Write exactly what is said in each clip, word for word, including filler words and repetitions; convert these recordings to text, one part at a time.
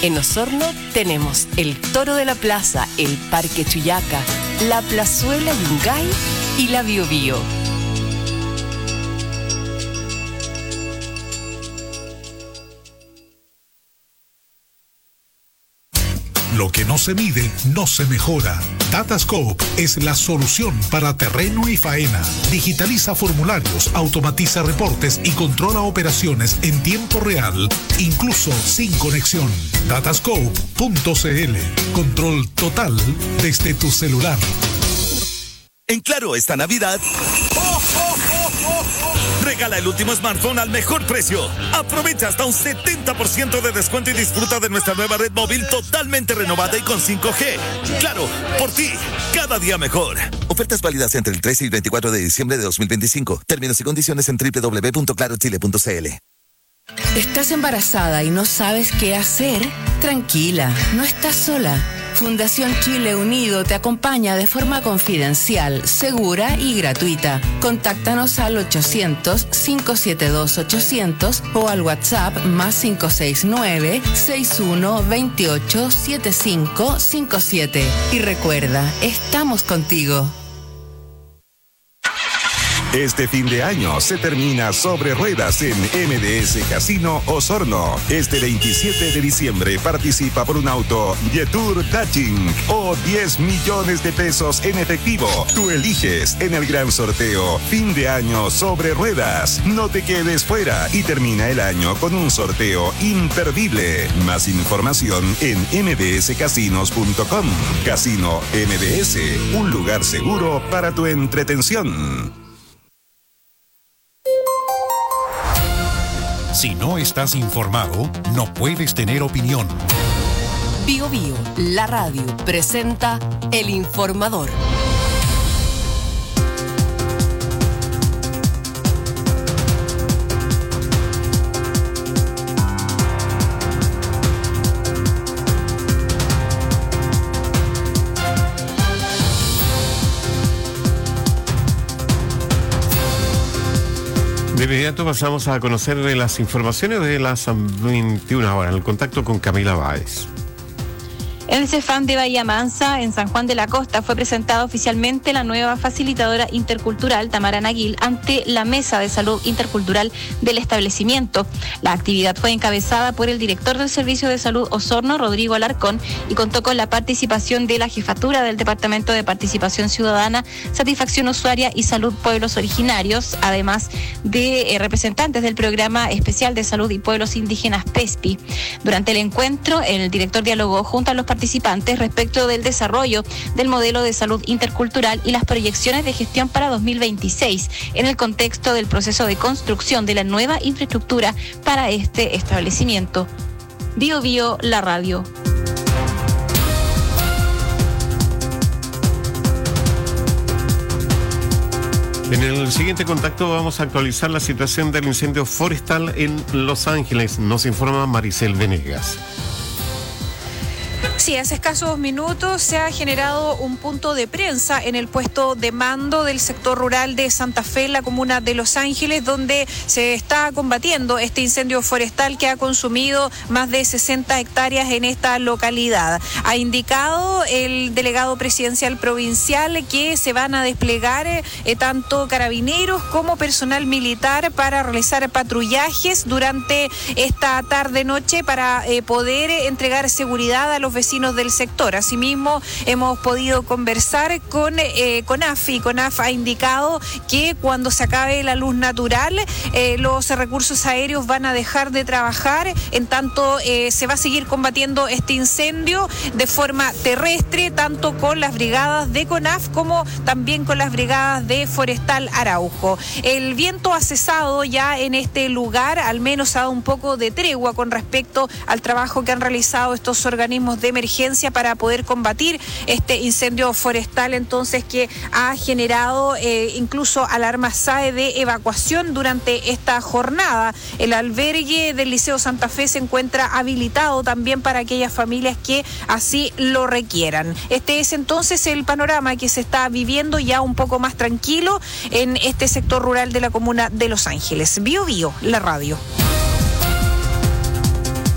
En Osorno tenemos el Toro de la Plaza, el Parque Chuyaca, la Plazuela Yungay y la Bio Bio. Lo que no se mide, no se mejora. Datascope es la solución para terreno y faena. Digitaliza formularios, automatiza reportes y controla operaciones en tiempo real, incluso sin conexión. datascope punto c l. Control total desde tu celular. En Claro, esta Navidad, ¡oh, oh, oh, oh, oh! Regala el último smartphone al mejor precio. Aprovecha hasta un setenta por ciento de descuento y disfruta de nuestra nueva red móvil totalmente renovada y con cinco G. Claro, por ti, cada día mejor. Ofertas válidas entre el trece y veinticuatro de diciembre de dos mil veinticinco. Términos y condiciones en doble u doble u doble u punto claro chile punto c l. ¿Estás embarazada y no sabes qué hacer? Tranquila, no estás sola. Fundación Chile Unido te acompaña de forma confidencial, segura y gratuita. Contáctanos al ochocientos, cinco siete dos, ochocientos o al WhatsApp más cinco seis nueve, seis uno dos ocho, siete cinco cinco siete. Y recuerda, estamos contigo. Este fin de año se termina sobre ruedas en M D S Casino Osorno. Este veintisiete de diciembre participa por un auto Jetour Daching o diez millones de pesos en efectivo. Tú eliges en el gran sorteo Fin de Año sobre Ruedas. No te quedes fuera y termina el año con un sorteo imperdible. Más información en m d s casinos punto com. Casino M D S, un lugar seguro para tu entretención. Si no estás informado, no puedes tener opinión. Bio Bio, la radio, presenta El Informador. De inmediato pasamos a conocer las informaciones de las veintiuna horas, el contacto con Camila Báez. En el CEFAM de Bahía Mansa, en San Juan de la Costa, fue presentada oficialmente la nueva facilitadora intercultural Tamara Naguil ante la Mesa de Salud Intercultural del establecimiento. La actividad fue encabezada por el director del Servicio de Salud Osorno, Rodrigo Alarcón, y contó con la participación de la jefatura del Departamento de Participación Ciudadana, Satisfacción Usuaria y Salud Pueblos Originarios, además de eh, representantes del Programa Especial de Salud y Pueblos Indígenas PESPI. Durante el encuentro, el director dialogó junto a los participantes respecto del desarrollo del modelo de salud intercultural y las proyecciones de gestión para dos mil veintiséis en el contexto del proceso de construcción de la nueva infraestructura para este establecimiento. Bio Bio, la radio. En el siguiente contacto vamos a actualizar la situación del incendio forestal en Los Ángeles. Nos informa Maricel Venegas. Sí, hace escasos minutos se ha generado un punto de prensa en el puesto de mando del sector rural de Santa Fe, en la comuna de Los Ángeles, donde se está combatiendo este incendio forestal que ha consumido más de sesenta hectáreas en esta localidad. Ha indicado el delegado presidencial provincial que se van a desplegar eh, tanto carabineros como personal militar para realizar patrullajes durante esta tarde-noche para eh, poder entregar seguridad a los vecinos del sector. Asimismo, hemos podido conversar con eh, CONAF y CONAF ha indicado que cuando se acabe la luz natural, eh, los recursos aéreos van a dejar de trabajar, en tanto eh, se va a seguir combatiendo este incendio de forma terrestre, tanto con las brigadas de CONAF como también con las brigadas de Forestal Araujo. El viento ha cesado ya en este lugar, al menos ha dado un poco de tregua con respecto al trabajo que han realizado estos organismos de emergencia para poder combatir este incendio forestal, entonces, que ha generado eh, incluso alarmas S A E de evacuación durante esta jornada. El albergue del Liceo Santa Fe se encuentra habilitado también para aquellas familias que así lo requieran. Este es entonces el panorama que se está viviendo ya un poco más tranquilo en este sector rural de la comuna de Los Ángeles. Bio Bio, la radio.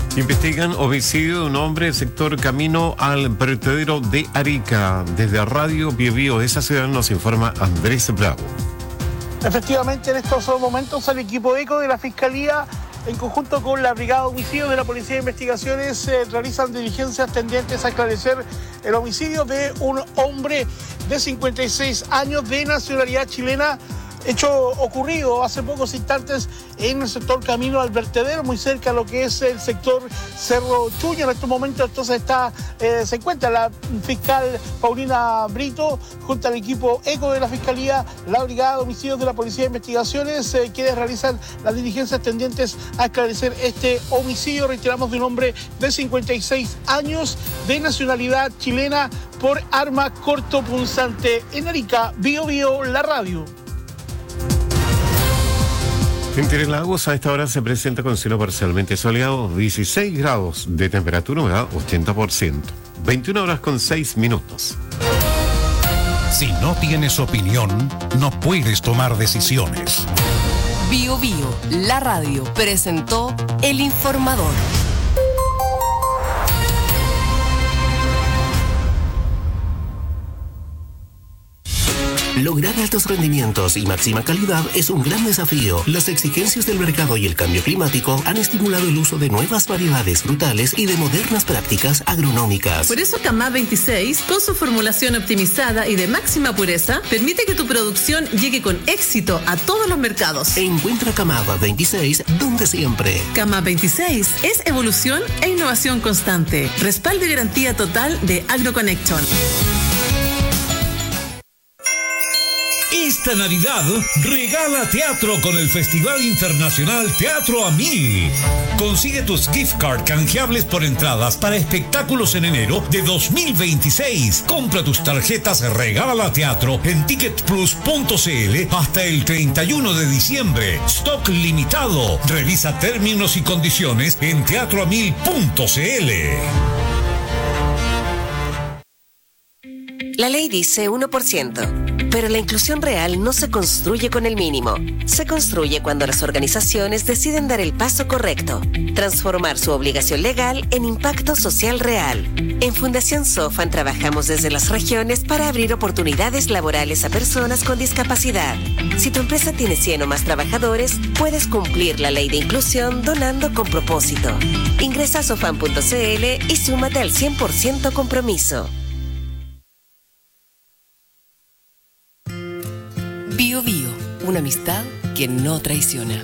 Investigan homicidio de un hombre en sector camino al vertedero de Arica. Desde Radio Bio Bio de esa ciudad nos informa Andrés Bravo. Efectivamente, en estos momentos el equipo ECO de la Fiscalía, en conjunto con la Brigada de Homicidios de la Policía de Investigaciones, eh, realizan diligencias tendentes a esclarecer el homicidio de un hombre de cincuenta y seis años de nacionalidad chilena, hecho ocurrido hace pocos instantes en el sector camino al vertedero, muy cerca a lo que es el sector Cerro Chuño. En estos momentos entonces está, eh, se encuentra la fiscal Paulina Brito junto al equipo ECO de la Fiscalía, la Brigada de Homicidios de la Policía de Investigaciones, eh, quienes realizan las diligencias tendientes a esclarecer este homicidio, reiteramos, de un hombre de cincuenta y seis años de nacionalidad chilena por arma cortopunzante. En Arica, Bio Bio, la radio. Entre Lagos a esta hora se presenta con cielo parcialmente soleado, dieciséis grados de temperatura, humedad ochenta por ciento, veintiuna horas con seis minutos. Si no tienes opinión, no puedes tomar decisiones. Bio Bio, la radio, presentó El Informador. Lograr altos rendimientos y máxima calidad es un gran desafío. Las exigencias del mercado y el cambio climático han estimulado el uso de nuevas variedades frutales y de modernas prácticas agronómicas. Por eso Camá veintiséis, con su formulación optimizada y de máxima pureza, permite que tu producción llegue con éxito a todos los mercados. Encuentra Camá veintiséis donde siempre. Camá veintiséis es evolución e innovación constante. Respaldo y garantía total de AgroConnection. Esta Navidad regala teatro con el Festival Internacional Teatro a Mil. Consigue tus gift card canjeables por entradas para espectáculos en enero de dos mil veintiséis. Compra tus tarjetas Regala Teatro en ticket plus punto c l hasta el treinta y uno de diciembre. Stock limitado. Revisa términos y condiciones en teatro a mil punto c l. La ley dice uno por ciento. Pero la inclusión real no se construye con el mínimo. Se construye cuando las organizaciones deciden dar el paso correcto, transformar su obligación legal en impacto social real. En Fundación Sofan trabajamos desde las regiones para abrir oportunidades laborales a personas con discapacidad. Si tu empresa tiene cien o más trabajadores, puedes cumplir la ley de inclusión donando con propósito. Ingresa a sofan punto c l y súmate al cien por ciento compromiso. Bio Bio, una amistad que no traiciona.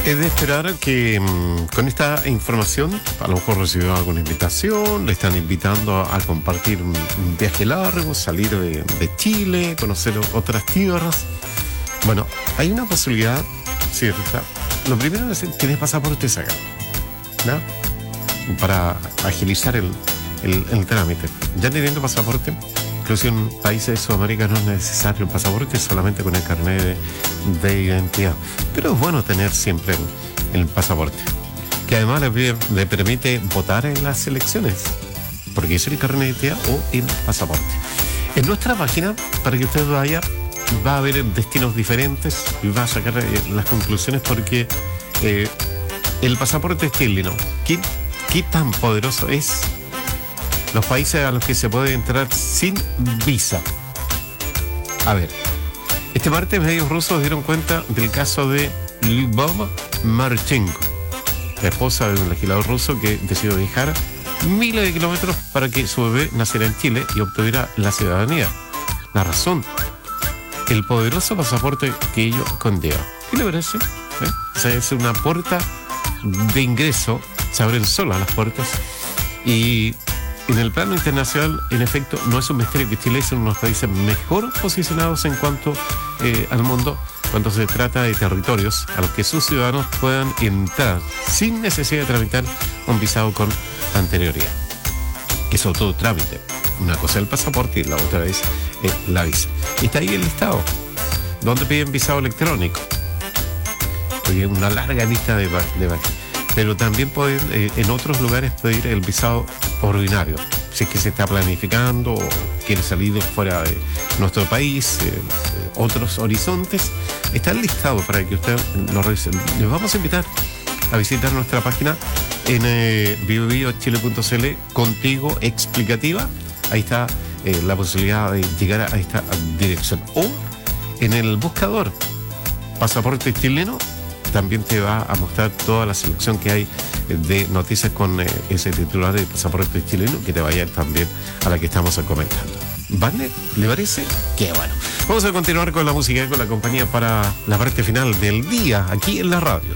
Es de esperar que mmm, con esta información a lo mejor recibió alguna invitación, le están invitando a, a compartir un, un viaje largo, salir de, de Chile, conocer otras tierras. Bueno, hay una posibilidad, ¿cierto? Lo primero es que tienes pasaporte acá, ¿no? Para agilizar el, el, el trámite. Ya teniendo pasaporte, incluso en países de Sudamérica no es necesario el pasaporte, solamente con el carnet de, de identidad. Pero es bueno tener siempre el, el pasaporte, que además le, le permite votar en las elecciones, porque es el carnet de identidad o el pasaporte. En nuestra página, para que usted vaya, va a haber destinos diferentes y va a sacar eh, las conclusiones, porque eh, el pasaporte chileno, ¿qué, qué tan poderoso es? Los países a los que se puede entrar sin visa. A ver, este martes medios rusos dieron cuenta del caso de Lyubov Marchenko, la esposa de un legislador ruso que decidió viajar miles de kilómetros para que su bebé naciera en Chile y obtuviera la ciudadanía. La razón: el poderoso pasaporte que ello conlleva. ¿Qué le parece? ¿Eh? O sea, es una puerta de ingreso, se abren solas las puertas. Y en el plano internacional, en efecto, no es un misterio que Chile es uno de los países mejor posicionados en cuanto eh, al mundo, cuando se trata de territorios a los que sus ciudadanos puedan entrar sin necesidad de tramitar un visado con anterioridad. Que es todo trámite. Una cosa es el pasaporte y la otra es eh, la visa. Y está ahí el listado, donde piden visado electrónico. Hay una larga lista de, de pero también pueden eh, en otros lugares pedir el visado ordinario, si es que se está planificando o quiere salir fuera de nuestro país, eh, otros horizontes. Está el listado para que usted lo revise. Les vamos a invitar a visitar nuestra página en eh, bio bio chile punto c l, contigo explicativa. Ahí está eh, la posibilidad de llegar a esta dirección. O en el buscador pasaporte chileno, también te va a mostrar toda la selección que hay de noticias con eh, ese titular de pasaporte chileno, que te vaya también a la que estamos comentando. ¿Vale? ¿Le parece? Qué bueno. Vamos a continuar con la música, con la compañía para la parte final del día, aquí en la radio.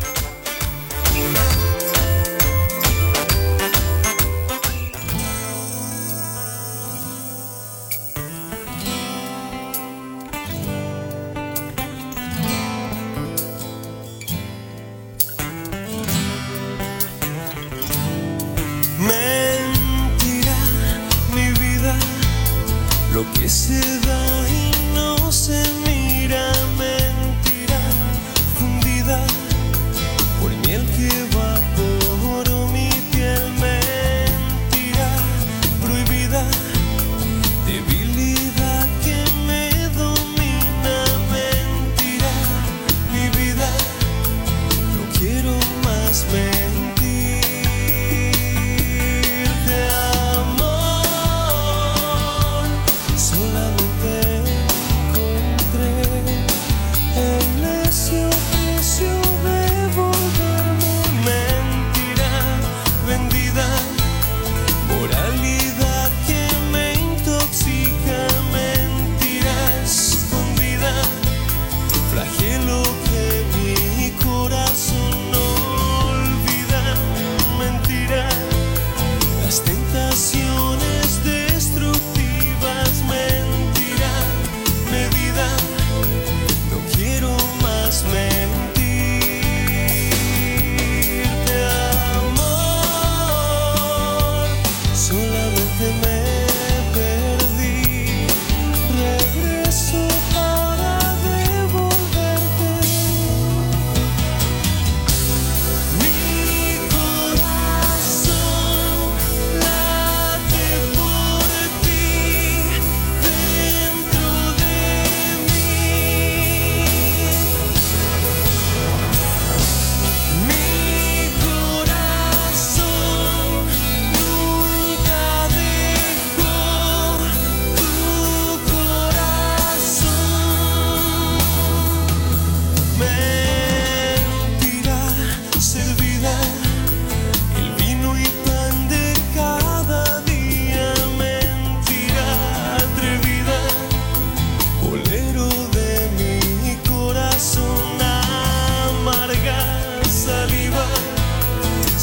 Solamente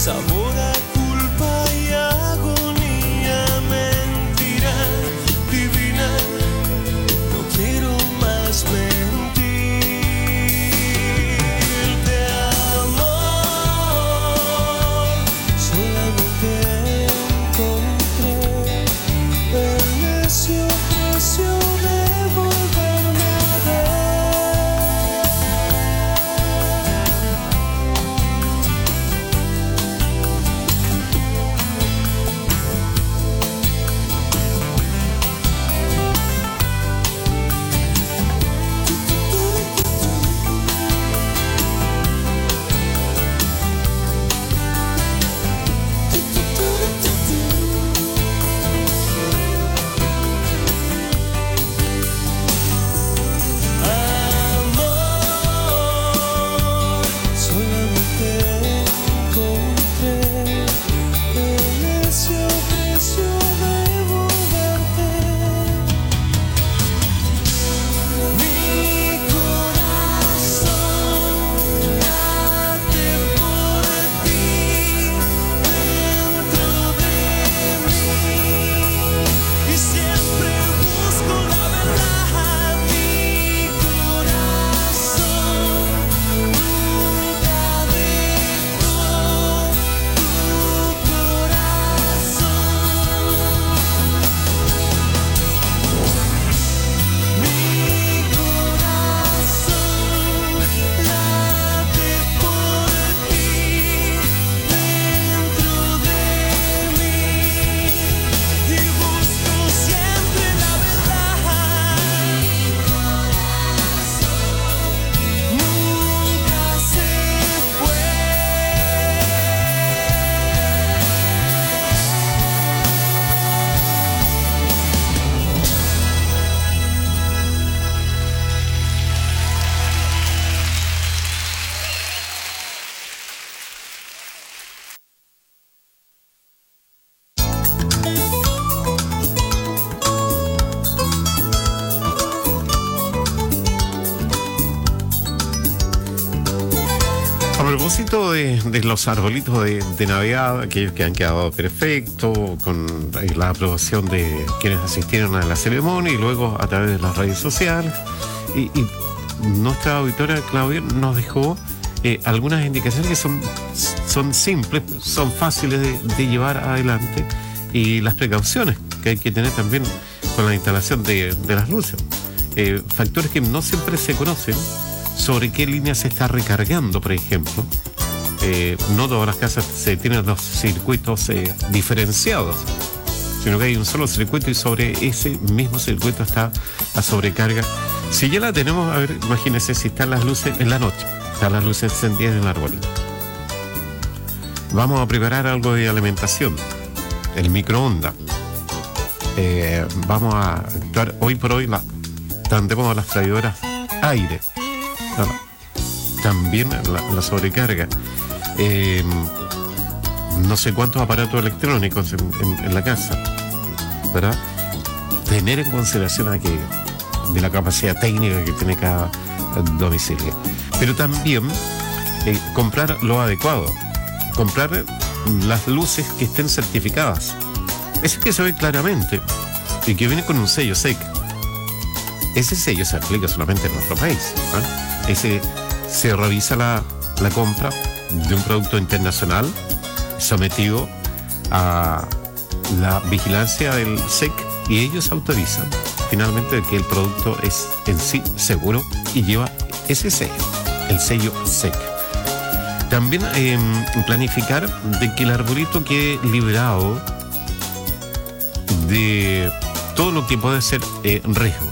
sabor a culpa y agonía, mentira divina, no quiero más mentirte, amor, solamente encontré el necio precio de volverme a ver. A propósito de, de los arbolitos de, de Navidad, aquellos que han quedado perfectos, con la aprobación de quienes asistieron a la ceremonia y luego a través de las redes sociales. Y, y nuestra auditora Claudia nos dejó eh, algunas indicaciones que son, son simples, son fáciles de, de llevar adelante, y las precauciones que hay que tener también con la instalación de, de las luces. Eh, factores que no siempre se conocen, sobre qué línea se está recargando, por ejemplo. Eh, no todas las casas se tienen los circuitos eh, diferenciados, sino que hay un solo circuito y sobre ese mismo circuito está la sobrecarga. Si ya la tenemos, a ver, imagínense si están las luces en la noche, están las luces encendidas en el arbolito. Vamos a preparar algo de alimentación, el microondas. Eh, vamos a actuar hoy por hoy, la, tan de moda las freidoras aire. No, no. También la, la sobrecarga. Eh, no sé cuántos aparatos electrónicos en, en, en la casa, ¿verdad? Tener en consideración a que de la capacidad técnica que tiene cada domicilio. Pero también eh, comprar lo adecuado. Comprar las luces que estén certificadas. Esas que se ve claramente y que viene con un sello S E C. Ese sello se aplica solamente en nuestro país, ¿eh? Ese, se revisa la, la compra de un producto internacional sometido a la vigilancia del S E C, y ellos autorizan finalmente que el producto es en sí seguro y lleva ese sello, el sello S E C. También eh, planificar de que el arbolito quede liberado de todo lo que puede ser eh, riesgo.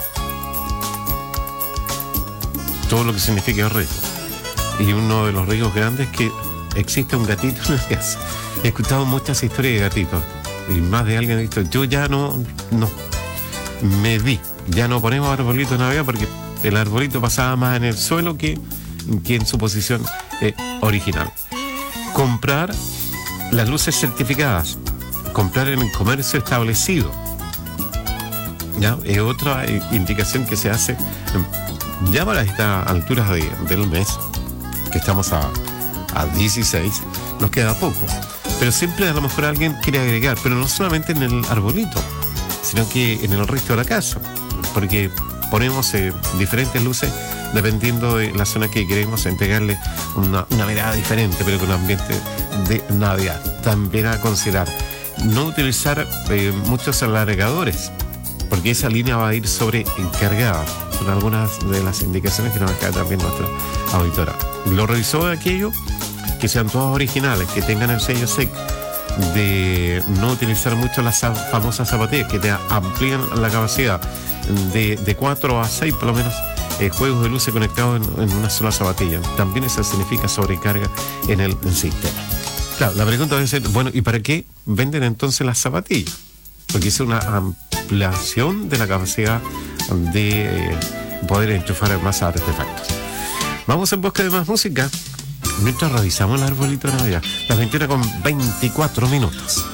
Todo lo que significa riesgo. Y uno de los riesgos grandes es que existe un gatito en la casa. He escuchado muchas historias de gatitos y más de alguien ha dicho, yo ya no, no me di, ya no ponemos arbolito de Navidad porque el arbolito pasaba más en el suelo que, que en su posición eh, original. Comprar las luces certificadas, comprar en el comercio establecido, ¿ya? Es otra eh, indicación que se hace ya para estas alturas de, del mes, que estamos a, a dieciséis, nos queda poco. Pero siempre a lo mejor alguien quiere agregar, pero no solamente en el arbolito, sino que en el resto de la casa, porque ponemos eh, diferentes luces dependiendo de la zona que queremos entregarle una, una mirada diferente, pero con un ambiente de Navidad. También a considerar no utilizar eh, muchos alargadores, porque esa línea va a ir sobrecargada. Son algunas de las indicaciones que nos acaba también nuestra auditora. Lo revisó de aquello, que sean todos originales, que tengan el sello S E C, de no utilizar mucho las famosas zapatillas que te amplían la capacidad de, de cuatro a seis por lo menos eh, juegos de luces conectados en, en una sola zapatilla. También eso significa sobrecarga en el, el sistema. Claro, la pregunta debe ser, bueno, ¿y para qué venden entonces las zapatillas? Porque es una ampliación de la capacidad de eh, poder enchufar más artefactos. Vamos en busca de más música mientras revisamos el arbolito de Navidad. Las veintiuna con veinticuatro minutos.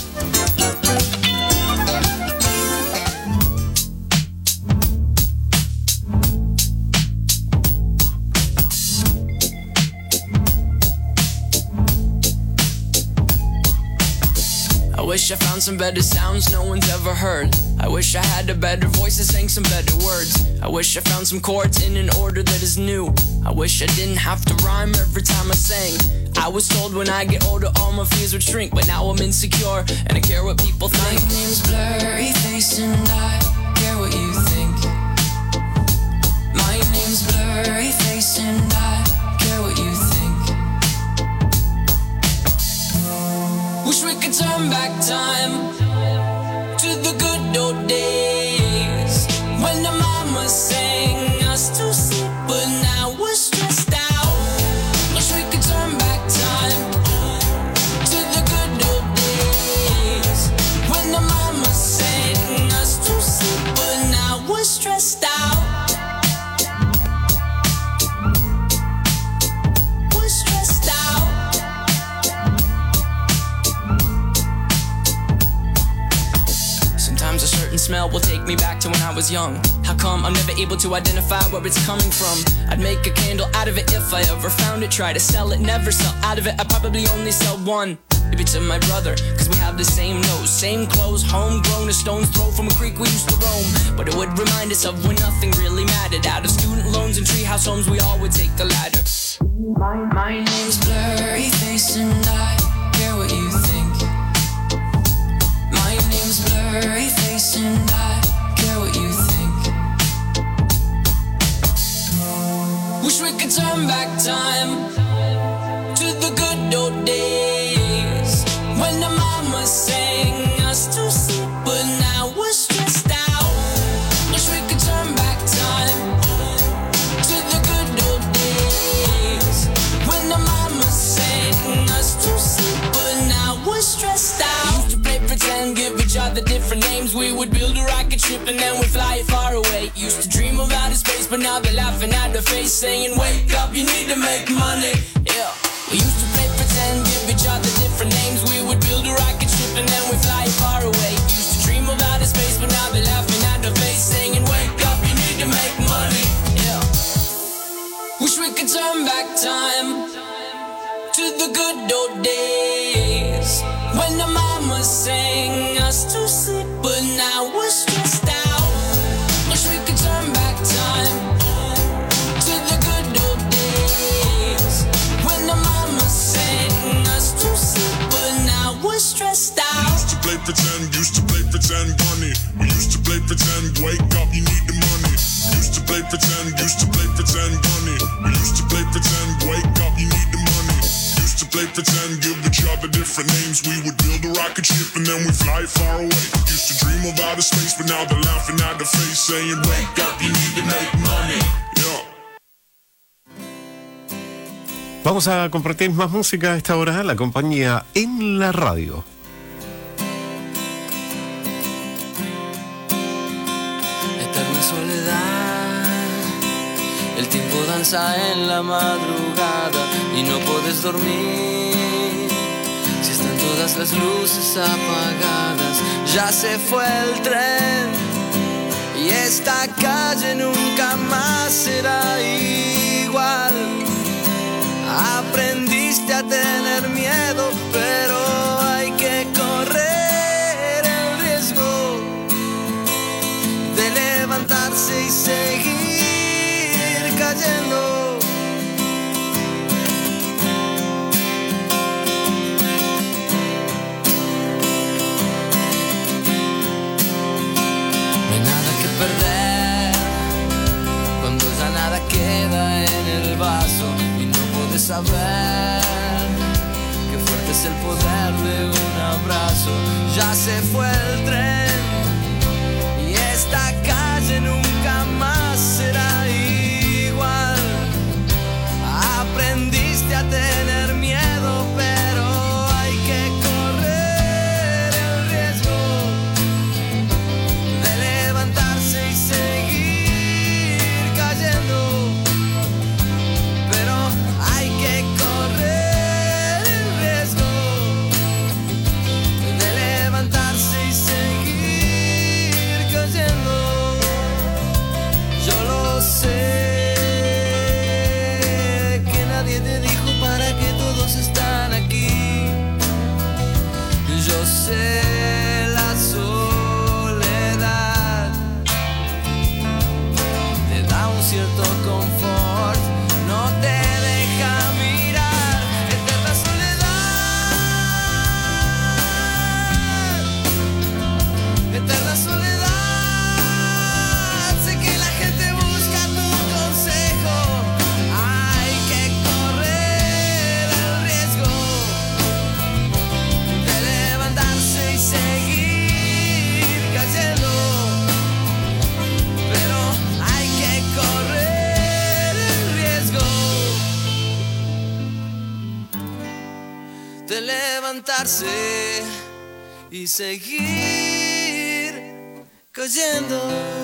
I wish I found some better sounds no one's ever heard. I wish I had a better voice that sang some better words. I wish I found some chords in an order that is new. I wish I didn't have to rhyme every time I sang. I was told when I get older all my fears would shrink, but now I'm insecure and I care what people think. My name's Blurry Face and I care what you think. My name's Blurry Face and I care what you think. Wish we could turn back time to the good old days when the mama sang us to sleep, but now we're stressed out. Wish we could turn back time to the good old days when the mama sang us to sleep, but now we're stressed out. We're stressed out. Sometimes a certain smell will take me back to when I was young. How come I'm never able to identify where it's coming from? I'd make a candle out of it if I ever found it. Try to sell it, never sell out of it. I probably only sell one. Maybe to my brother, cause we have the same nose, same clothes, homegrown, a stone's throw from a creek we used to roam. But it would remind us of when nothing really mattered. Out of student loans and treehouse homes, we all would take the ladder. My, my name's Blurry Face and I care what you think. My name's Blurry Face and I care what you think. Wish we could turn back time to the good old days when the mama sang us to sleep, but now we're stressed out. Wish we could turn back time to the good old days when the mama sang us to sleep, but now we're stressed out. Used to play pretend, give each other different names. We would build a rocket ship and then we'd fly it far away. Used to dream of outer space, but now they're laughing at the face, saying, wake up, you need to make money. Yeah. We used to play pretend, give each other different names. We would build a rocket ship and then we'd fly it far away. Used to dream of outer space, but now they're laughing at the face, saying, wake up, you need to make money. Yeah. Wish we could turn back time to the good old days when the mama sang us to sleep, but now we're stressed out. Wish we could turn back time to the good old days when the mama sang us to sleep, but now we're stressed out. Used to play pretend, used to play pretend, bunny. We used to play pretend, wake up, you need the money. Used to play pretend, used to play pretend, bunny. We used to play pretend, wake up, you need the money. Used to play pretend, give each other different names. We would build a rocket ship and then we fly far away. Used to dream of outer space, but now they're laughing at the face, saying, wake up, you need to make money. Yeah. Vamos a compartir más música a esta hora, la compañía en la radio. Eterna soledad, el tiempo danza en la madrugada y no puedes dormir si están todas las luces apagadas. Ya se fue el tren y esta calle nunca más será igual. Aprendí aprendiste a tener miedo, pero hay que correr el riesgo de levantarse y seguir cayendo. No hay nada que perder cuando ya nada queda en el vaso y no puedes saber qué fuerte es el poder de un abrazo. Ya se fue el tren y esta calle nunca más será igual. Aprendiste a tener miedo, pero hay que correr el riesgo de levantarse y seguir cayendo. Pero hay que correr el riesgo de levantarse y seguir cayendo. Yo lo sé, que nadie te dijo para qué todos están aquí. Yo sé, la soledad te da un cierto confort, no te deja mirar. Eterna soledad, eterna soledad. Sé que la gente busca tu consejo. Hay que correr el riesgo de levantarse y seguir cayendo. Pero hay que correr el riesgo de levantarse y seguir cayendo.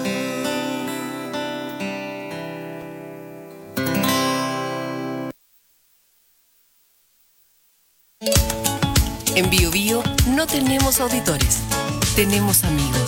En Bio Bio no tenemos auditores, tenemos amigos.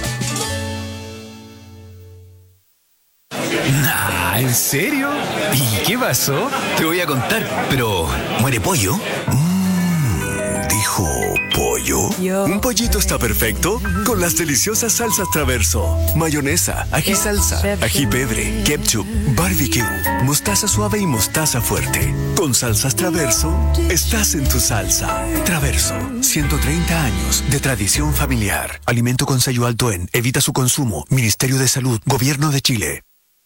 Nah, ¿en serio? ¿Y qué pasó? Te voy a contar, pero ¿muere pollo? Mm, dijo pollo. Un pollito está perfecto con las deliciosas salsas Traverso. Mayonesa, ají salsa, ají pebre, ketchup, barbecue, mostaza suave y mostaza fuerte. Con salsas Traverso, estás en tu salsa. Traverso, ciento treinta años de tradición familiar. Alimento con sello alto en evita su consumo. Ministerio de Salud, Gobierno de Chile.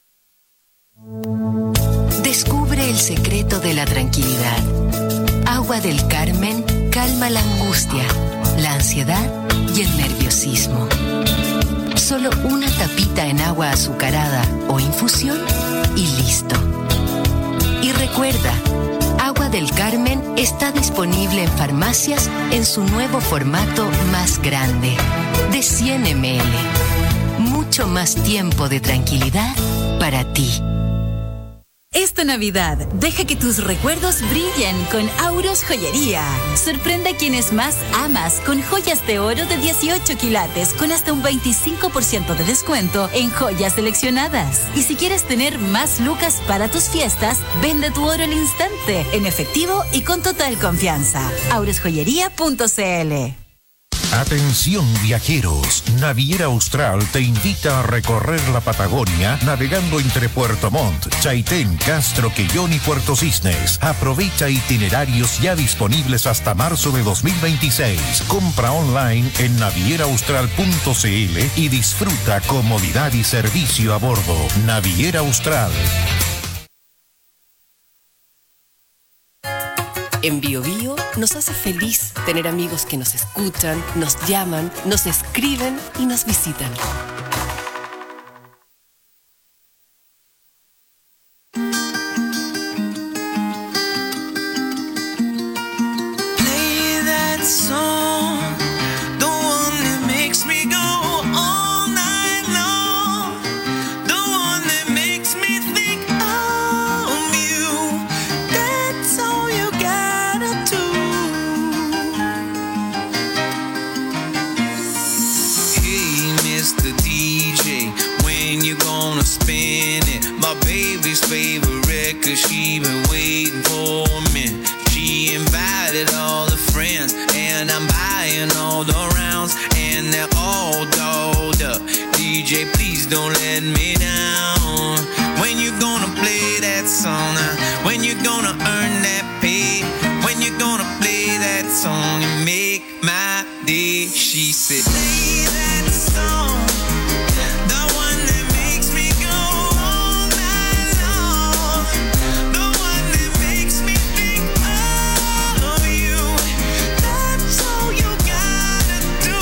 Descubre el secreto de la tranquilidad. Agua del Carmen calma la angustia, la ansiedad y el nerviosismo. Solo una tapita en agua azucarada o infusión y listo. Y recuerda, Agua del Carmen está disponible en farmacias en su nuevo formato más grande, de cien mililitros. Mucho más tiempo de tranquilidad para ti. Esta Navidad, deja que tus recuerdos brillen con Auros Joyería. Sorprende a quienes más amas con joyas de oro de dieciocho quilates con hasta un veinticinco por ciento de descuento en joyas seleccionadas. Y si quieres tener más lucas para tus fiestas, vende tu oro al instante, en efectivo y con total confianza. auros joyería punto c l. Atención viajeros, Naviera Austral te invita a recorrer la Patagonia navegando entre Puerto Montt, Chaitén, Castro, Quellón y Puerto Cisnes. Aprovecha itinerarios ya disponibles hasta marzo de dos mil veintiséis. Compra online en naviera austral punto c l y disfruta comodidad y servicio a bordo. Naviera Austral. En Bio Bio nos hace feliz tener amigos que nos escuchan, nos llaman, nos escriben y nos visitan. Play that song, the one that makes me go all night long, the one that makes me think of you. That's all you gotta do. Hey, Mister D friends, and I'm buying all the rounds, and they're all dolled up. D J, please don't let me down. When you gonna play that song? Now? When you gonna earn that pay? When you gonna play that song and make my day? She said, play that song, the one that makes me go all night long, the one that makes me think of you. That's all you gotta do.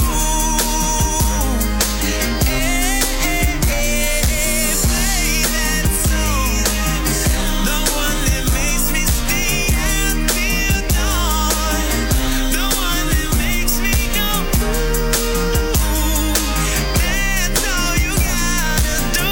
Hey, hey, hey, play that song, the one that makes me stay at the dawn, the one that makes me go ooh. That's all you gotta do.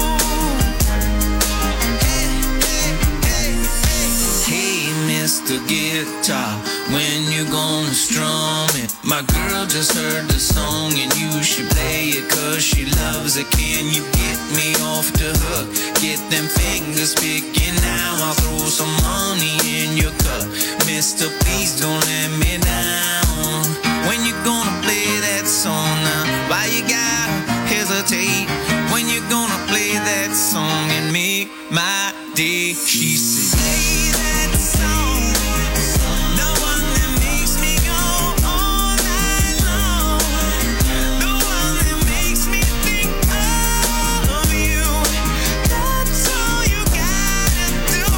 Hey, hey, hey, hey. Hey, Mister Guitar, when you gonna strum it? My girl just heard the song and you should play it cause she loves it. Can you get me off the hook? Get them fingers picking now. I'll throw some money in your cup. Mister, please don't let me down. When you gonna play that song now? Why you gotta hesitate? When you gonna play that song and make my day? She said, play that song, the one that makes me go all night long, the one that makes me think of you. That's all you gotta do.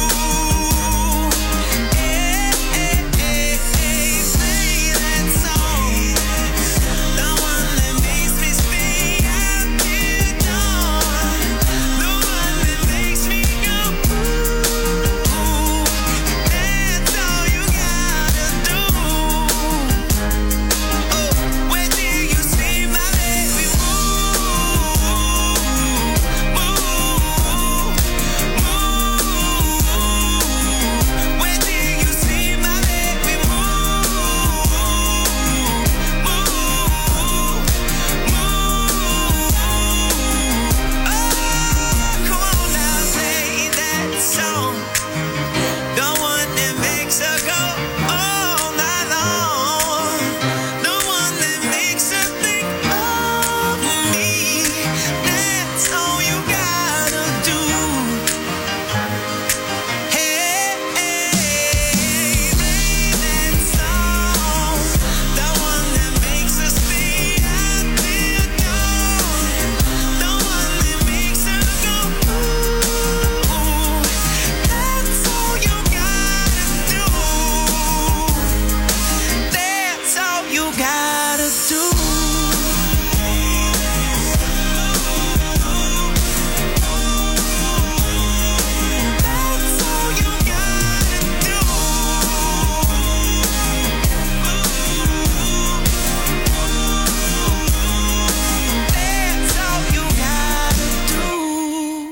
Hey, hey, hey, hey, play that song, the one that makes me stay at the dawn, the one that makes me go ooh. That's all you gotta do. Oh, when do you see my baby move, move, move? When do you see my baby move, move, move? Oh, come on now, play that song, the one that makes her go all night long, the one that makes her think of me. That's all you gotta do. Hey, hey, play that song, the one that makes her stay at the dawn, the one that makes her go ooh. That's all you gotta do. That's all you gotta do. That's all you gotta do. That's all you gotta do.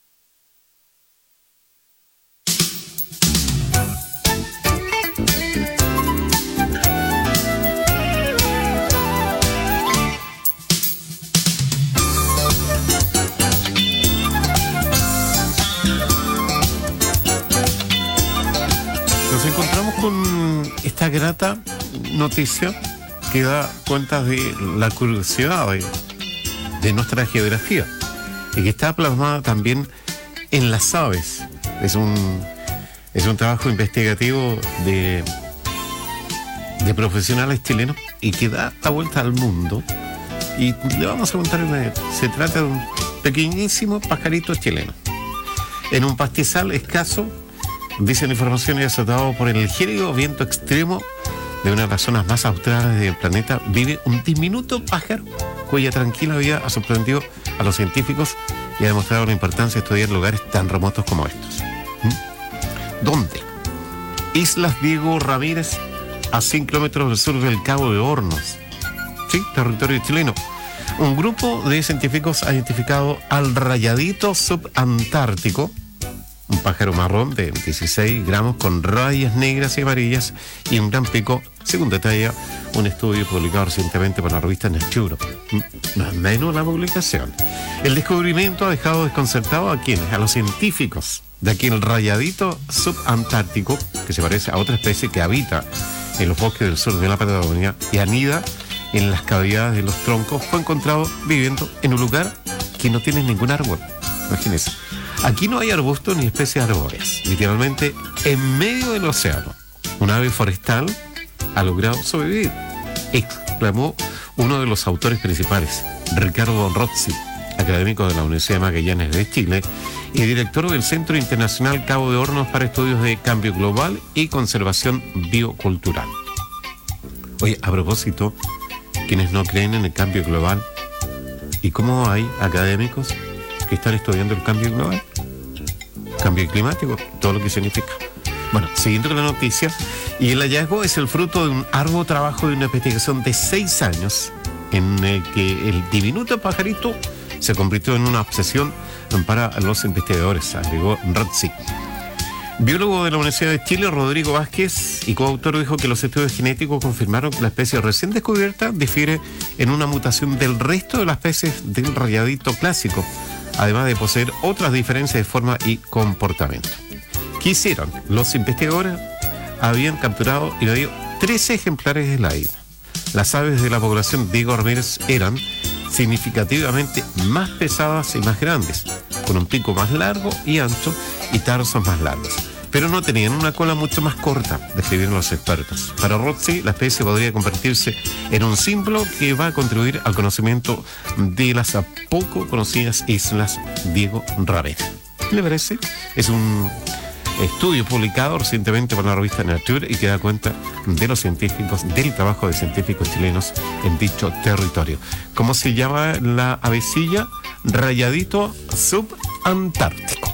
Nos encontramos con esta grata noticia que da cuenta de la curiosidad de, de nuestra geografía y que está plasmada también en las aves. Es un, es un trabajo investigativo de, de profesionales chilenos y que da la vuelta al mundo. Y le vamos a contar una. Se trata de un pequeñísimo pajarito chileno. En un pastizal escaso, dice la información, y azotado por el gélido viento extremo de una de las zonas más australes del planeta, vive un diminuto pájaro cuya tranquila vida ha sorprendido a los científicos y ha demostrado la importancia de estudiar lugares tan remotos como estos. ¿Mm? ¿Dónde? Islas Diego Ramírez, a cien kilómetros del sur del Cabo de Hornos. Sí, territorio chileno. Un grupo de científicos ha identificado al rayadito subantártico, un pájaro marrón de dieciséis gramos con rayas negras y amarillas y un gran pico, según detalla un estudio publicado recientemente por la revista Nature. Más o menos la publicación. El descubrimiento ha dejado desconcertado a quienes, a los científicos, de aquel rayadito subantártico, que se parece a otra especie que habita en los bosques del sur de la Patagonia y anida en las cavidades de los troncos, fue encontrado viviendo en un lugar que no tiene ningún árbol. Imagínense. Aquí no hay arbustos ni especies arbóreas. Literalmente en medio del océano. Un ave forestal ha logrado sobrevivir, exclamó uno de los autores principales, Ricardo Rozzi, académico de la Universidad de Magallanes de Chile y director del Centro Internacional Cabo de Hornos para Estudios de Cambio Global y Conservación Biocultural. Oye, a propósito, quienes no creen en el cambio global, ¿y cómo hay académicos que están estudiando el cambio global? Cambio climático, todo lo que significa. Bueno, siguiendo con la noticia, y el hallazgo es el fruto de un arduo trabajo de una investigación de seis años en el que el diminuto pajarito se convirtió en una obsesión para los investigadores, agregó Rozzi. Biólogo de la Universidad de Chile, Rodrigo Vázquez, y coautor, dijo que los estudios genéticos confirmaron que la especie recién descubierta difiere en una mutación del resto de las especies del rayadito clásico, además de poseer otras diferencias de forma y comportamiento. ¿Qué hicieron? Los investigadores habían capturado y medido trece ejemplares de la isla. Las aves de la población Diego Ramírez eran significativamente más pesadas y más grandes, con un pico más largo y ancho y tarsos más largos, pero no tenían una cola mucho más corta, describieron los expertos. Para Rozzi, la especie podría convertirse en un símbolo que va a contribuir al conocimiento de las poco conocidas islas Diego Ramírez. ¿Qué le parece? Es un estudio publicado recientemente por la revista Nature y que da cuenta de los científicos, del trabajo de científicos chilenos en dicho territorio. ¿Cómo se llama la avecilla? Rayadito subantártico.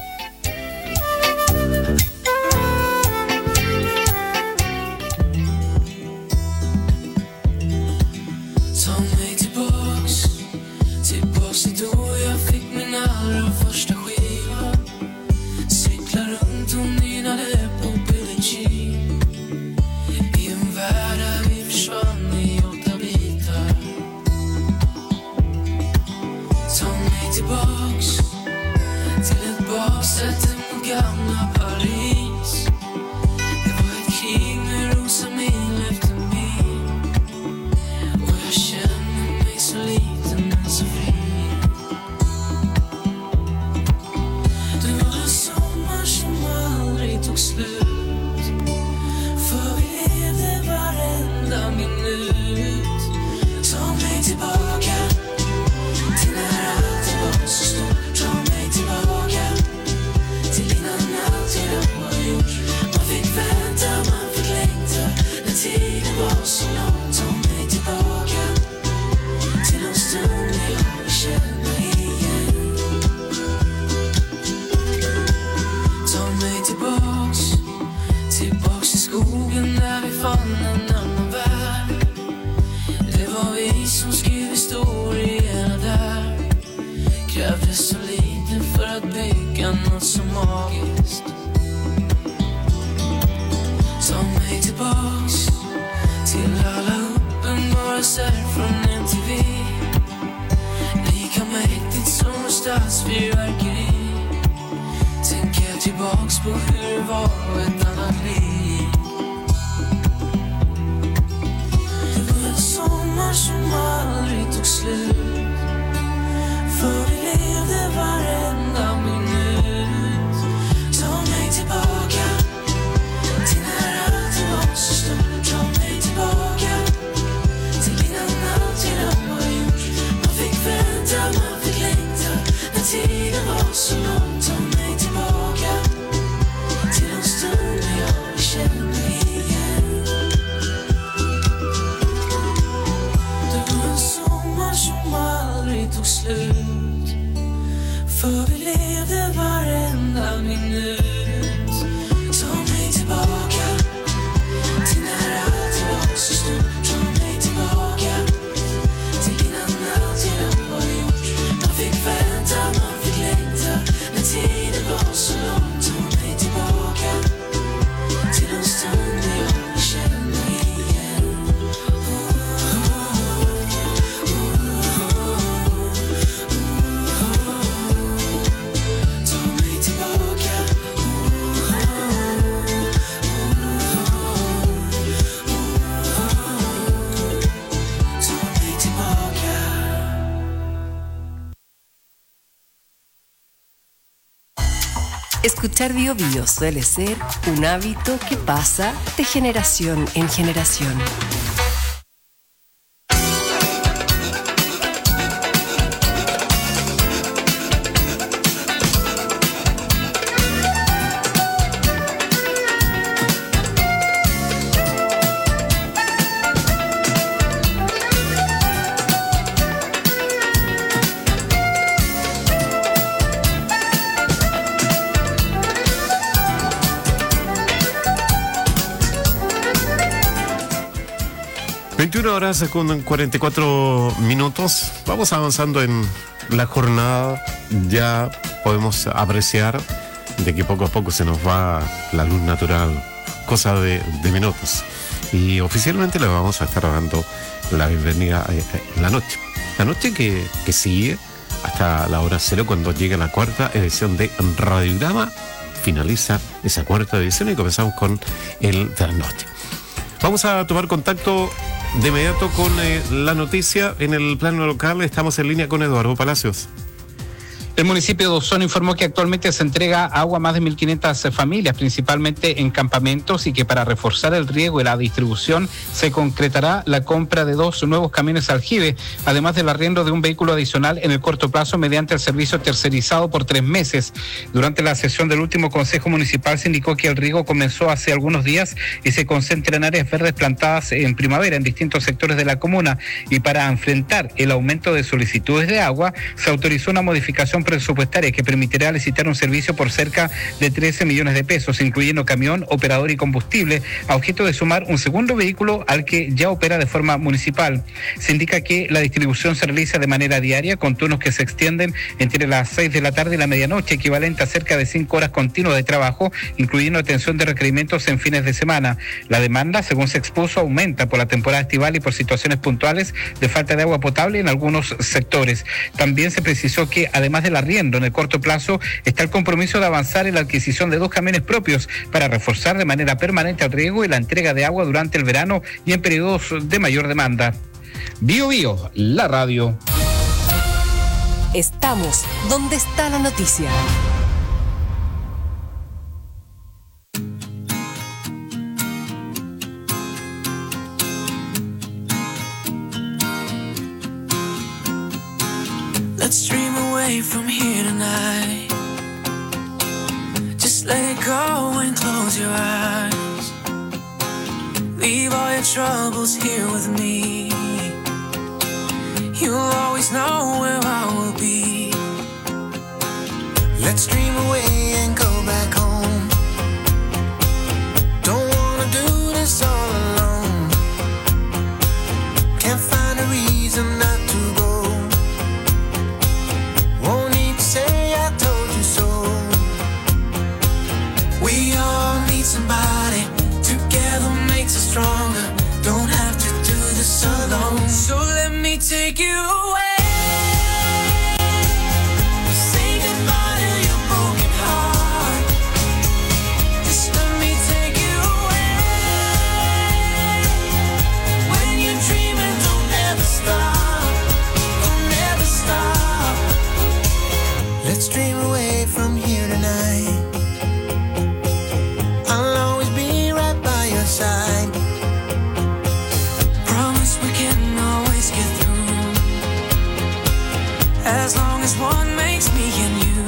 Så långt, ta mig tillbaka till en stund när jag är Escuchar Bio Bio suele ser un hábito que pasa de generación en generación. veintiuna horas con cuarenta y cuatro minutos. Vamos avanzando en la jornada. Ya podemos apreciar de que poco a poco se nos va la luz natural, cosa de, de minutos. Y oficialmente le vamos a estar dando la bienvenida en la noche. La noche que, que sigue hasta la hora cero, cuando llega la cuarta edición de Radiograma. Finaliza esa cuarta edición y comenzamos con el de la noche. Vamos a tomar contacto de inmediato con eh, la noticia en el plano local. Estamos en línea con Eduardo Palacios. El municipio de Osorno informó que actualmente se entrega agua a más de mil quinientas familias, principalmente en campamentos, y que para reforzar el riego y la distribución se concretará la compra de dos nuevos camiones aljibe, además del arriendo de un vehículo adicional en el corto plazo mediante el servicio tercerizado por tres meses. Durante la sesión del último Consejo Municipal se indicó que el riego comenzó hace algunos días y se concentra en áreas verdes plantadas en primavera en distintos sectores de la comuna, y para enfrentar el aumento de solicitudes de agua se autorizó una modificación presupuestaria que permitirá licitar un servicio por cerca de trece millones de pesos, incluyendo camión, operador y combustible, a objeto de sumar un segundo vehículo al que ya opera de forma municipal. Se indica que la distribución se realiza de manera diaria con turnos que se extienden entre las seis de la tarde y la medianoche, equivalente a cerca de cinco horas continuas de trabajo, incluyendo atención de requerimientos en fines de semana. La demanda, según se expuso, aumenta por la temporada estival y por situaciones puntuales de falta de agua potable en algunos sectores. También se precisó que, además de del arriendo en el corto plazo, está el compromiso de avanzar en la adquisición de dos camiones propios para reforzar de manera permanente el riego y la entrega de agua durante el verano y en periodos de mayor demanda. Bio Bio, la radio. Estamos donde está la noticia. Let's dream away from here tonight. Just let it go and close your eyes. Leave all your troubles here with me. You'll always know where I will be. Let's dream away and go back home. Don't wanna do this all alone. Can't find a reason not to go. Won't need to say I told you so. We all need somebody. Together makes us stronger. Don't have to do this alone. So let me take you away. Say goodbye to your broken heart. Just let me take you away. When you're dreaming, don't ever stop. Don't ever stop. Let's dream away from here tonight. I'll always be right by your side. Promise we can always get through. As long as one makes me and you.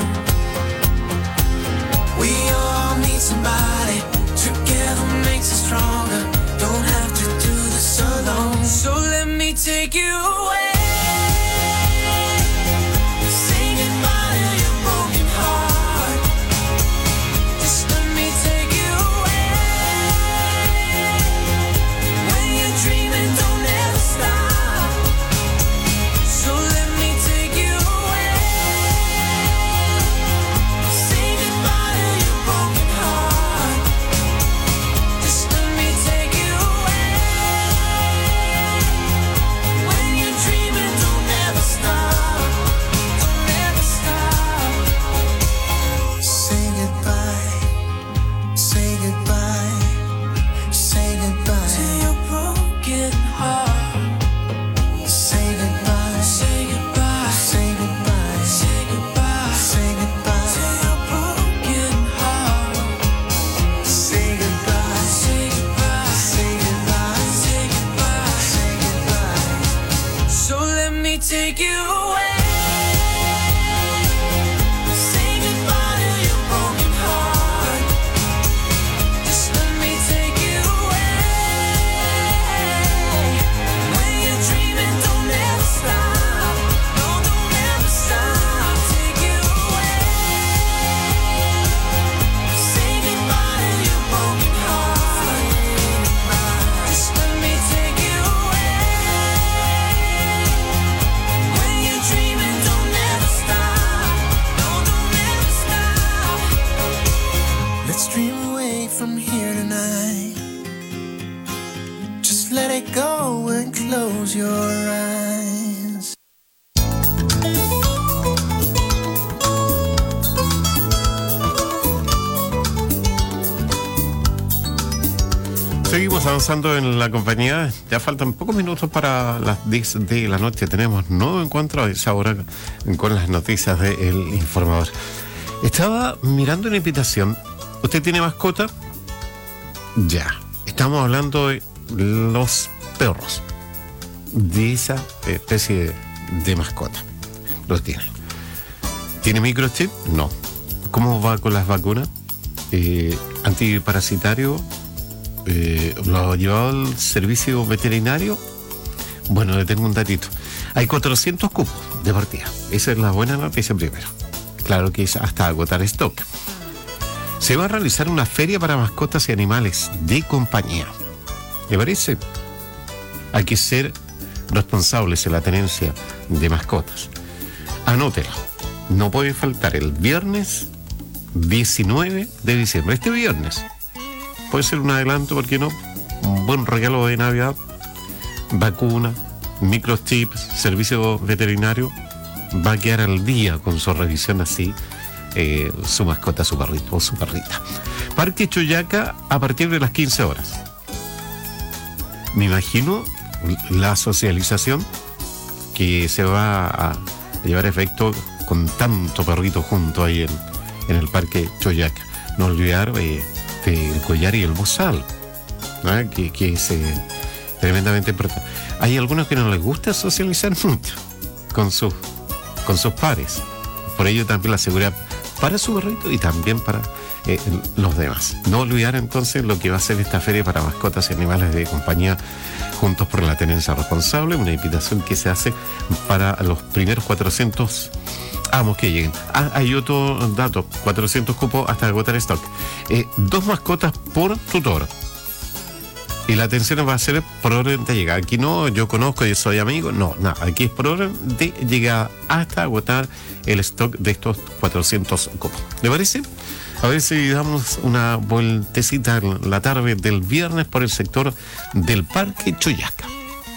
We all need somebody. Together makes us stronger. Don't have to do this alone. So let me take you away. Say goodbye to your broken heart. Just let me take you away. When you're dreaming, don't ever stop. So let me take you away. Say goodbye to your broken heart. Just let me take you away. When you're dreaming, take you away. Say goodbye to your broken heart. Just let me take you away. When you're dreaming, don't ever stop. No, don't ever stop. Take you away. Say goodbye to your broken heart. Just let me take you away. When you're dreaming, don't ever stop. No, don't ever stop. Let's dream away from here tonight. Just let it go and close your eyes. Seguimos avanzando en la compañía. Ya faltan pocos minutos para las diez de la noche. Tenemos nuevo encuentro a esa hora con las noticias del Informador. Estaba mirando una invitación. ¿Usted tiene mascota? Ya. Estamos hablando de los perros. De esa especie de mascota. Los tiene. ¿Tiene microchip? No. ¿Cómo va con las vacunas? Eh, antiparasitario. Eh, ¿Lo ha llevado al servicio veterinario? Bueno, le tengo un datito. Hay cuatrocientos cupos de partida. Esa es la buena noticia primero. Claro que es hasta agotar stock. Se va a realizar una feria para mascotas y animales de compañía. ¿Le parece? Hay que ser responsables en la tenencia de mascotas. Anótelo. No puede faltar el viernes diecinueve de diciembre. Este viernes. Puede ser un adelanto, ¿por qué no? Un buen regalo de Navidad. Vacuna, microchips, servicio veterinario. Va a quedar al día con su revisión así. Eh, su mascota, su perrito o su perrita. Parque Choyaca a partir de las quince horas. Me imagino la socialización que se va a llevar a efecto con tanto perrito junto ahí en, en el Parque Choyaca. No olvidar eh, el collar y el bozal, ¿no? que, que es eh, tremendamente importante. Hay algunos que no les gusta socializar mucho con sus, con sus pares. Por ello también la seguridad para su perrito y también para eh, los demás. No olvidar entonces lo que va a ser esta feria para mascotas y animales de compañía juntos por la tenencia responsable, una invitación que se hace para los primeros cuatrocientos amos que lleguen. Ah, hay otro dato, cuatrocientos cupos hasta agotar stock. Eh, dos mascotas por tutor. Y la atención va a ser por orden de llegada. Aquí no, yo conozco, yo soy amigo. No, nada, aquí es por orden de llegada hasta agotar el stock de estos cuatrocientos cupos. ¿Le parece? A ver si damos una vueltecita en la tarde del viernes por el sector del Parque Choyaca.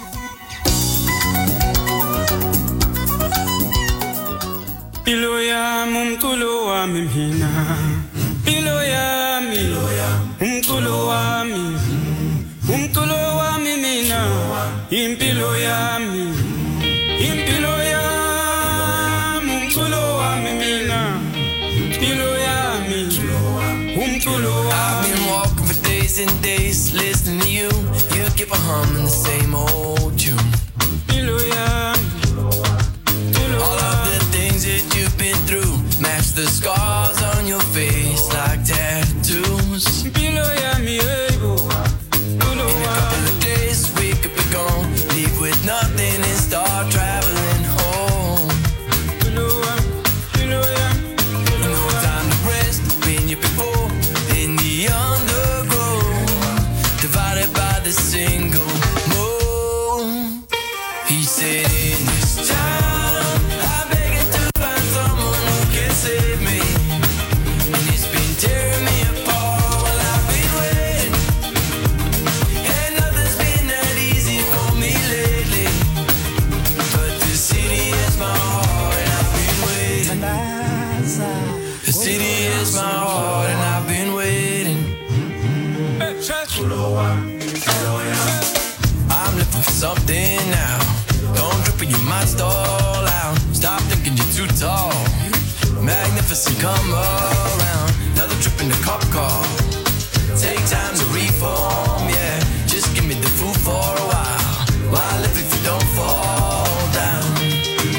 Piloya mumtuloa mimhina Piloya mi umtuloa mi umtuloa mimina impiloya mi impiloya mumtuloa mimina Piloya mi umtuloa. I've been walking for days and days listening to you. You keep on humming the same old tune. Piloya all of the things that you've been through match the scars on your face like tattoos. In a couple of days we could be gone, leave with nothing and start traveling home. No time to rest when you're before in the undergrowth, divided by the single moon. He said in this time I beg you to find someone who can save me, and it's been tearing me apart while I've been waiting, and nothing's been that easy for me lately, but the city is my heart and I've been waiting. The city is my heart and I've been waiting. I'm looking for something now. Don't drip or you might stall out. Stop thinking you're too tall. Magnificent, come around. Another trip in the cop car. Take time to reform, yeah. Just give me the food for a while. While if you don't fall down.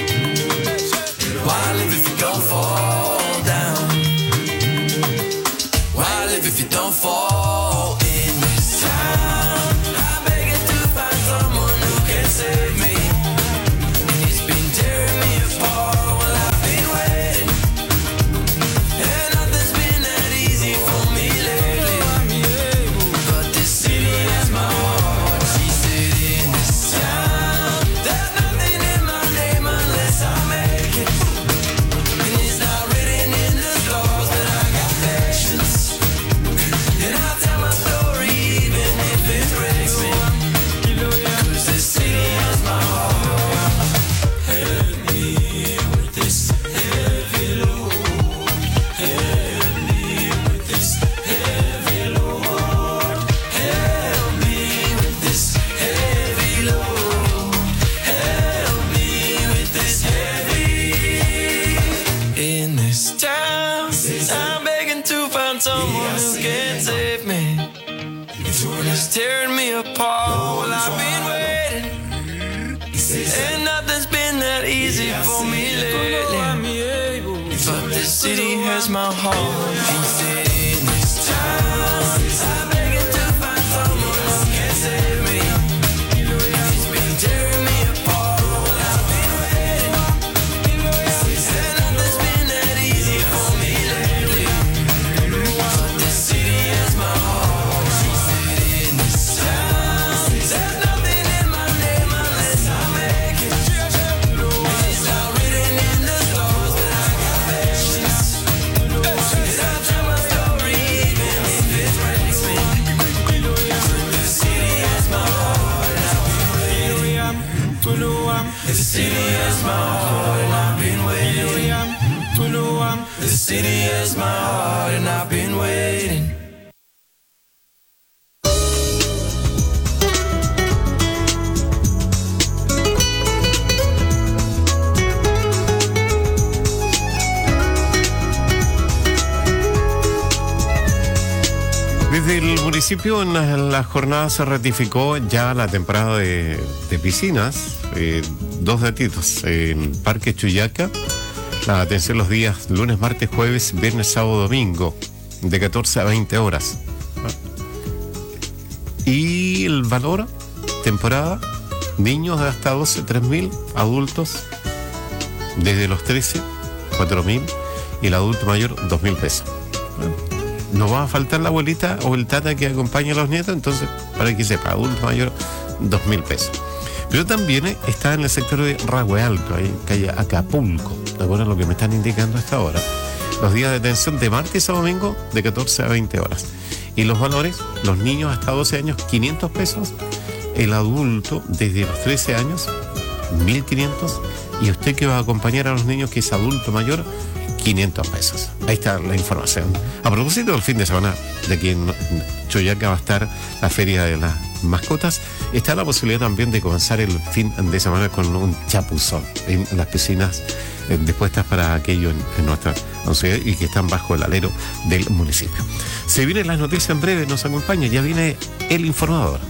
Lord, help me with this heavy. In this town, I'm begging to find someone who can save me. It's tearing me apart. Well, I've been waiting, and nothing's been that easy for me lately. But this city has my heart. He said, in this town, I'm begging to find someone who can save me. It's been tearing me apart. Well, I've been waiting, and nothing's been that easy for me lately. But this city has my heart. He said, in this town, there's nothing in my name unless I make it. It's not written in the stars, but I got patience. And I'll tell my story even if it breaks me. The city has my heart and I've been waiting. The city has my heart and I've been waiting. The city has my heart and I've been waiting. Desde el municipio en la, en la jornada se ratificó ya la temporada de, de piscinas. Eh, dos datitos. En Parque Chuyaca, la atención los días lunes, martes, jueves, viernes, sábado, domingo, de catorce a veinte horas. Y el valor, temporada, niños de hasta doce, tres mil, adultos desde los trece, cuatro mil, y el adulto mayor, dos mil pesos. No va a faltar la abuelita o el tata que acompaña a los nietos, entonces, para que sepa, adulto mayor, dos mil pesos. Pero también está en el sector de Rahue Alto, ahí en calle Acapulco, de acuerdo a lo que me están indicando hasta ahora. Los días de atención de martes a domingo, de catorce a veinte horas. Y los valores, los niños hasta doce años, quinientos pesos. El adulto, desde los trece años, mil quinientos. Y usted que va a acompañar a los niños, que es adulto mayor, quinientos pesos. Ahí está la información. A propósito del fin de semana, de aquí en Chuyaca va a estar la feria de las mascotas. Está la posibilidad también de comenzar el fin de semana con un chapuzón en las piscinas eh, dispuestas para aquello en, en nuestra ciudad y que están bajo el alero del municipio. Se vienen las noticias en breve, nos acompaña, ya viene el informador.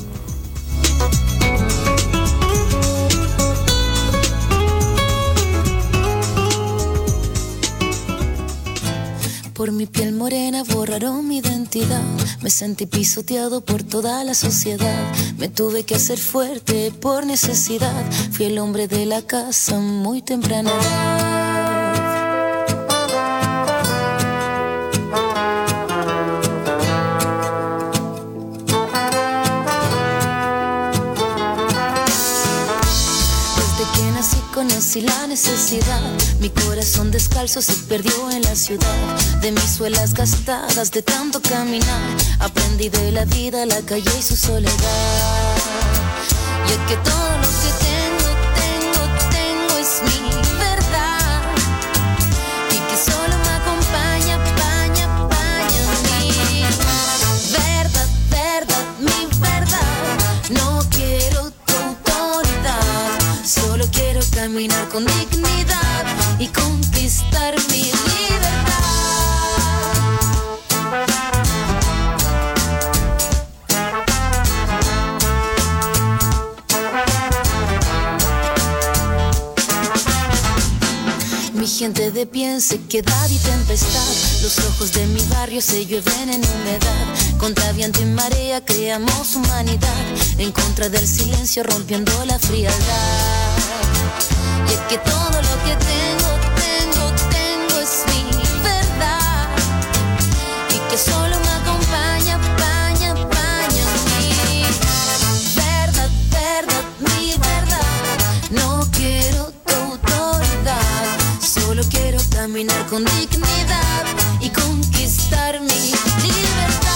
Por mi piel morena borraron mi identidad. Me sentí pisoteado por toda la sociedad. Me tuve que hacer fuerte por necesidad. Fui el hombre de la casa muy temprana edad. Conocí la necesidad, mi corazón descalzo se perdió en la ciudad. De mis suelas gastadas de tanto caminar, aprendí de la vida, la calle y su soledad. Y es que todo lo que tengo, tengo, tengo es mi verdad. Y que solo me acompaña, paña, paña mi verdad, verdad, mi verdad. No quiero tu autoridad, solo quiero caminar con dignidad y conquistar mi libertad. Mi gente de pie en sequedad y tempestad. Los ojos de mi barrio se llueven en humedad. Contra viento y marea creamos humanidad. En contra del silencio rompiendo la frialdad. Y es que todo lo que tengo, tengo, tengo es mi verdad. Y que solo me acompaña, paña, paña mi verdad, verdad, mi verdad. No quiero tu autoridad, solo quiero caminar con dignidad y conquistar mi libertad.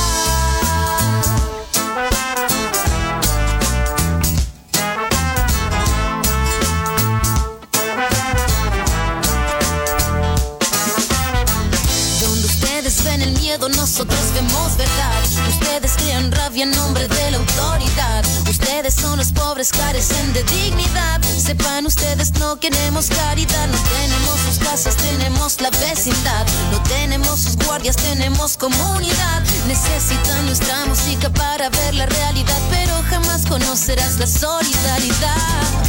Nosotros vemos verdad. Ustedes crean rabia en nombre de la autoridad. Ustedes razón los pobres carecen de dignidad. Sepan ustedes, no queremos caridad. No tenemos sus casas, tenemos la vecindad. No tenemos sus guardias, tenemos comunidad. Necesitan nuestra música para ver la realidad, pero jamás conocerás la solidaridad.